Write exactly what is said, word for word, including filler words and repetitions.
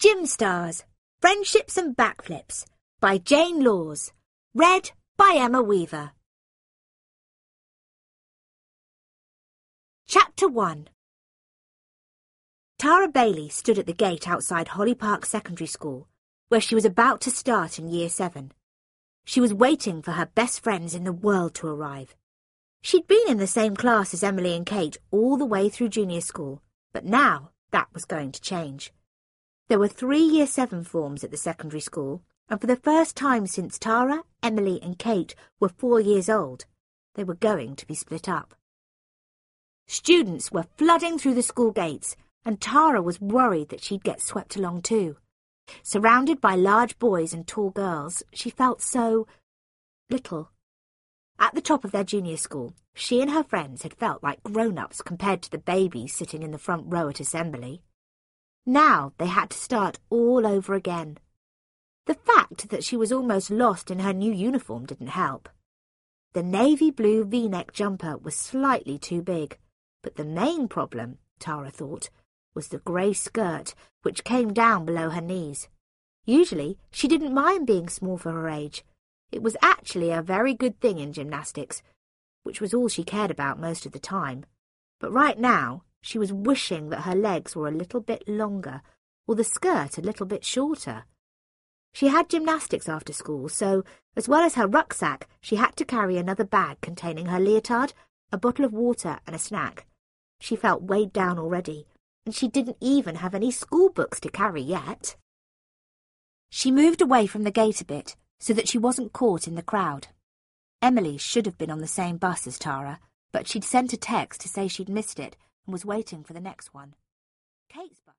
Gym Stars, Friendships and Backflips by Jane Laws. Read by Emma Weaver. Chapter one. Tara Bailey stood at the gate outside Holly Park Secondary School, where she was about to start in Year seven. She was waiting for her best friends in the world to arrive. She'd been in the same class as Emily and Kate all the way through junior school, but now that was going to change. There were three Year seven forms at the secondary school, and for the first time since Tara, Emily and Kate were four years old, they were going to be split up. Students were flooding through the school gates, and Tara was worried that she'd get swept along too. Surrounded by large boys and tall girls, she felt so little. At the top of their junior school, she and her friends had felt like grown-ups compared to the babies sitting in the front row at assembly. Now they had to start all over again. The fact that she was almost lost in her new uniform didn't help. The navy blue V-neck jumper was slightly too big, but the main problem, Tara thought, was the grey skirt, which came down below her knees. Usually, she didn't mind being small for her age. It was actually a very good thing in gymnastics, which was all she cared about most of the time. But right now, she was wishing that her legs were a little bit longer, or the skirt a little bit shorter. She had gymnastics after school, so, as well as her rucksack, she had to carry another bag containing her leotard, a bottle of water and a snack. She felt weighed down already, and she didn't even have any school books to carry yet. She moved away from the gate a bit, so that she wasn't caught in the crowd. Emily should have been on the same bus as Tara, but she'd sent a text to say she'd missed it and was waiting for the next one. Kate's bus